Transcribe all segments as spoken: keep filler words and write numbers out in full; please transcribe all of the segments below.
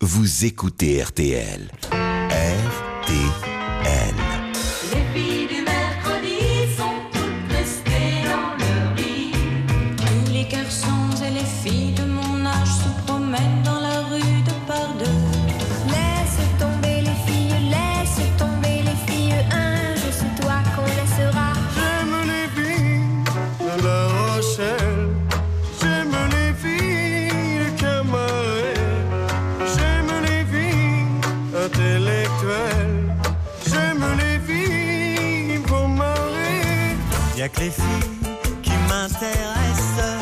vous écoutez R T L. R T L. Les filles du mercredi sont toutes restées dans leur lit. Tous les garçons et les filles de mon âge se promènent dans la rue de par deux. Laisse tomber les filles, laisse tomber les filles. Un jour c'est toi qu'on laissera. J'aime les filles de La Rochelle. J'aime les filles de Camaret. J'aime les filles intellectuelles. J'aime les filles pour marrer. Y'a que les filles qui m'intéressent.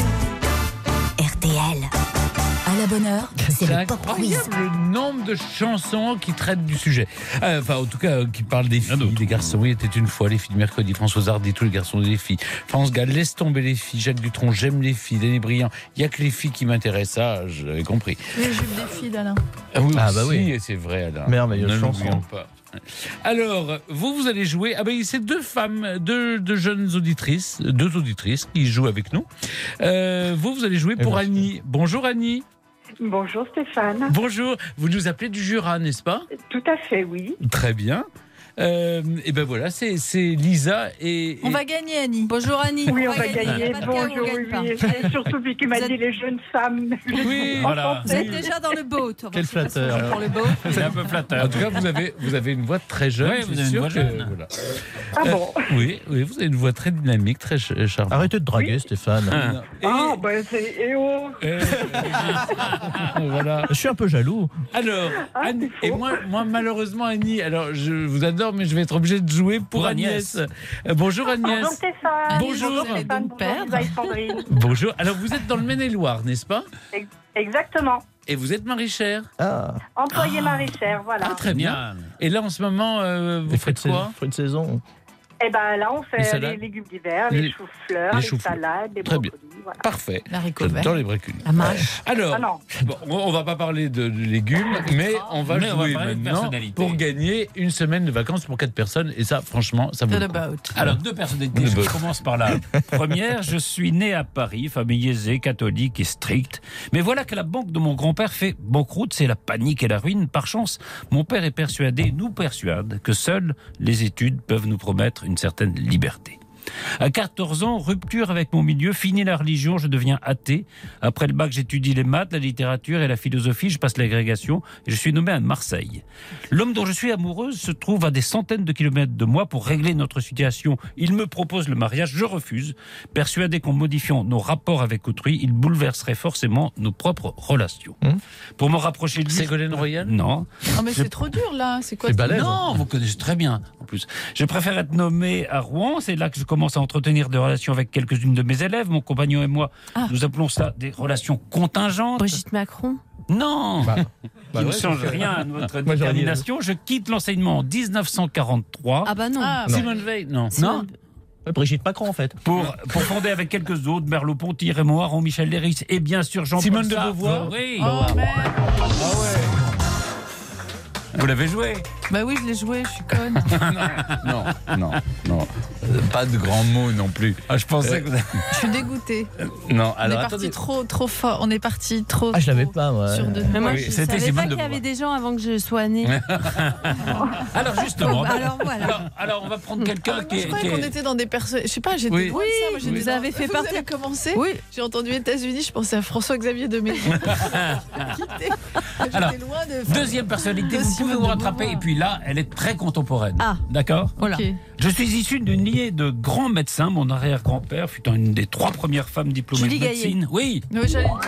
R T L. À la bonne heure, c'est le pop quiz. incroyable le nombre de chansons qui traitent du sujet. Euh, enfin, en tout cas, euh, qui parlent des filles, des garçons. Oui, était une fois les filles de mercredi. Françoise Hardy, tous les garçons et les filles. France Gall, laisse tomber les filles. Jacques Dutronc, j'aime les filles. Danny Briand, il n'y a que les filles qui m'intéressent. Ça, j'avais compris. Les jupes des filles d'Alain. Ah, oui, Ah, bah aussi, oui. et c'est vrai, Alain. Merveilleuse Ne chanson. l'oublions pas. Alors, vous, vous allez jouer. Ah ben, c'est deux femmes, deux, deux jeunes auditrices, deux auditrices qui jouent avec nous. Euh, vous, vous allez jouer pour merci. Annie. Bonjour Annie. Bonjour Stéphane. Bonjour. Vous nous appelez du Jura, n'est-ce pas ? Tout à fait, oui. Très bien. Euh, et ben voilà, c'est, c'est Lisa et. On et- va gagner, Annie. Bonjour, Annie. Oui, on va gagner. Pas de cas, on Bonjour, gagne oui, pas. oui. Et surtout vu qu'il m'a Vous dit êtes- les jeunes femmes. Oui, Voilà. Vous êtes déjà dans le boat. On va Quel se passer flatteur. Pour le boat. C'est un peu flatteur. En tout cas, vous avez, vous avez une voix très jeune. Oui, c'est vous avez une sûr voix que- jeune. voilà. Ah Euh, bon. oui, oui, vous avez une voix très dynamique, très ch- charmante. Arrêtez de draguer, Oui. Stéphane. Et- Ah, ben c'est. Et oh. euh, voilà. Je suis un peu jaloux. Alors, Ah, Annie, c'est et faux. moi, moi, malheureusement, Annie, alors je vous adore, mais je vais être obligé de jouer pour, Pour Agnès. Agnès. Euh, bonjour Agnès. Bonjour Stéphane. Bonjour. Bonjour Vous allez Stéphane. donc Bonjour perdre. Lisa et Sandrine. Bonjour. Alors, vous êtes dans le Maine-et-Loire, n'est-ce pas ? Ex- Exactement. Et vous êtes maraîchère. Ah, Employé maraîchère, voilà. Ah, très bien. Et là, en ce moment, euh, vous les fruits de, faites sais- quoi ? fruits de saison. Et ben là, on Les fait salades. les légumes d'hiver, Les- les choux-fleurs, les les, choux-fleurs. salades, les Très bien. brocolis. Voilà. Parfait. L'haricot vert. J'adore les bracules. La mâche. Alors, Ah non. bon, on va pas parler de, de légumes, mais on va Mais on va jouer parler de maintenant personnalité. pour gagner une semaine de vacances pour quatre personnes. Et ça, franchement, ça vaut To le the coup. boat. Alors, deux personnalités. Le Je boss. commence par la première. Je suis né à Paris, famille aisée, catholique et stricte. Mais voilà que la banque de mon grand-père fait banqueroute, c'est la panique et la ruine. Par chance, mon père est persuadé, nous persuade, que seules les études peuvent nous promettre une certaine liberté. À quatorze ans, rupture avec mon milieu, fini la religion, je deviens athée. Après le bac, j'étudie les maths, la littérature et la philosophie, je passe l'agrégation et je suis nommé à Marseille. L'homme dont je suis amoureuse se trouve à des centaines de kilomètres de moi. Pour régler notre situation, il me propose le mariage, je refuse, persuadé qu'en modifiant nos rapports avec autrui, il bouleverserait forcément nos propres relations. Mmh. Pour me rapprocher de lui... Ségolène Royal ? Non. Oh, mais c'est trop dur, là. C'est quoi C'est ce- balèze. Non, vous connaissez très bien, en plus. Je préfère être nommé à Rouen. C'est là que je commence à entretenir des relations avec quelques-unes de mes élèves. Mon compagnon et moi, Ah. nous appelons ça des relations contingentes. Brigitte Macron. Non, Bah, qui bah ne ouais, change c'est- rien à notre Moi, j'aurais dit- détermination. Je quitte l'enseignement en dix-neuf cent quarante-trois Ah bah non. Non. Simone Veil ? Non. non, Ouais, Brigitte Macron, en fait. pour, pour fonder avec quelques autres, Merleau-Ponty, Raymond Aron, Michel Léris et bien sûr Jean-Paul Simone de Sartre. Beauvoir. Oui. Oh merde. Vous l'avez joué. Bah oui, je l'ai joué, je suis conne. Non, non, non. Euh, Pas de grands mots non plus. Ah, je pensais que vous Je suis dégoûtée. Non, On alors est parti attendez. trop, trop fort. On est parti trop. Ah, je l'avais trop pas, moi. Sur de... Mais moi, Oui, je c'était savais Simone pas de qu'il y avait Beauvoir. des gens avant que je sois née. Alors justement, Alors voilà. alors, alors on va prendre quelqu'un Ah, qui moi, je est... croyais qui qu'on est- était dans des personnes. Je sais pas, j'étais Oui. loin de ça. Moi, j'étais vous dans- avez fait vous partie- avez commencé. Oui. J'ai entendu États-Unis, je pensais à François-Xavier de Maison. J'étais Alors, j'étais loin de. Deuxième personnalité, De vous pouvez Simone vous de rattraper. Beauvoir. Et puis là, elle est très contemporaine. Ah. D'accord. Voilà. Ok. Je suis issu d'une lignée de grands médecins. Mon arrière-grand-père fut une des trois premières femmes diplômées Julie de médecine. Oui. Oui, j'allais dire.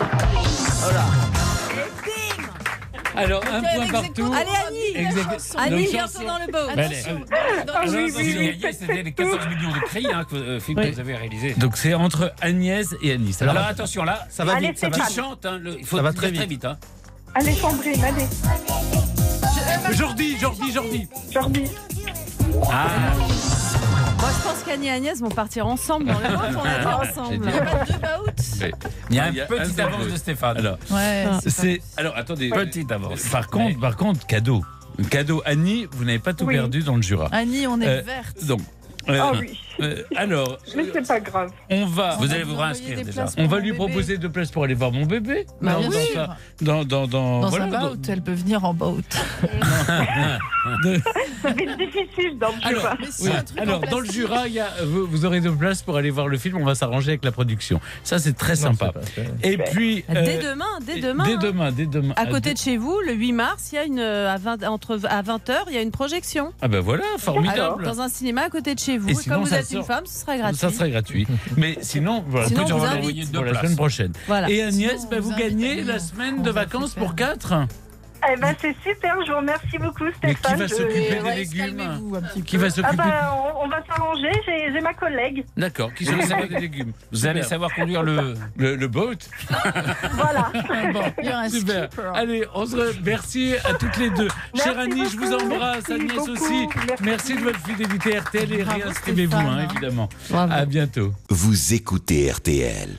Alors, un Ok, point ex partout. aequo. Allez, Annie. Exact- chanson. Annie, Donc, bientôt dans le boat. Ben, Attention. Dans Ah la oui, chanson. oui, Vous oui. gagnez, c'était les quatorze millions de prix, hein, que, euh, film que vous avez réalisé. Donc c'est entre Agnès et Annie. Ça Alors va attention là, Ça va Allez, vite, ça va qui Stéphane. chante, hein, le- il faut Ça va dire très très vite. vite. Hein. Allez Sandrine, allez. Jordi, Jordi, Jordi. Jordi. Ah, Moi, je pense qu'Annie et Agnès vont partir ensemble dans le boat. On a dit ensemble. J'ai dit- Il y a pas de deux bout. il y a un Il y a un petit seul avance vote. de Stéphane. Alors, Ouais. c'est c'est alors attendez. Petite avance. Par contre, par contre, cadeau. Cadeau Annie, vous n'avez pas tout Oui. perdu dans le Jura. pas- Annie, on est Euh, verte. Donc, euh, Ah oui. Euh, alors, Mais c'est pas grave. on va. Vous allez vous envoyer réinscrire des déjà. places pour On va mon lui bébé. proposer deux places pour aller voir mon bébé. Bah, dans, bien dans sûr. sa- dans, dans, dans, Dans voilà, un dans- boat, elle peut venir en boat. de- Ça va être difficile dans le Alors, Jura. Mais si, oui, un truc en alors dans le plastique. Jura, il y a, vous, vous aurez deux places pour aller voir le film. On va s'arranger avec la production. Ça, c'est très Non, sympa. c'est pas- c'est- Et puis. Dès euh, demain, dès demain. Dès hein. demain, dès demain. À côté Ah, de chez vous, le huit mars, il y a une euh, à vingt entre à vingt heures, il y a une projection. Ah ben voilà, formidable. Dans un cinéma à côté de chez vous. Et Et, sinon, comme vous ça êtes une sort- femme, ce sera gratuit. Ça serait gratuit. Mais sinon, voilà, Sinon, on peut on vous en invite. envoyer deux Pour la la semaine prochaine. Voilà. Et Agnès, Sinon, bah, on vous vous invite gagnez à la venir. semaine On de va vacances tout pour faire. quatre. Eh ben, c'est super, je vous remercie beaucoup, Mais qui Stéphane. va Je- s'occuper des Ouais, légumes calmez-vous un petit peu. Qui va Ah s'occuper ben, on, on va s'arranger, j'ai j'ai ma collègue. D'accord, qui s'occupe des légumes. Vous allez Super. savoir conduire le. Le, le boat. Voilà. Bon, il y a un Super. skipper. Allez, on se re- merci à toutes les deux. Merci Chère Annie, je vous beaucoup. embrasse. Merci Agnès beaucoup. aussi. Merci. Merci de votre fidélité R T L et Bravo, réinscrivez-vous, Stéphane. hein, évidemment. Bravo. À bientôt. Vous écoutez R T L.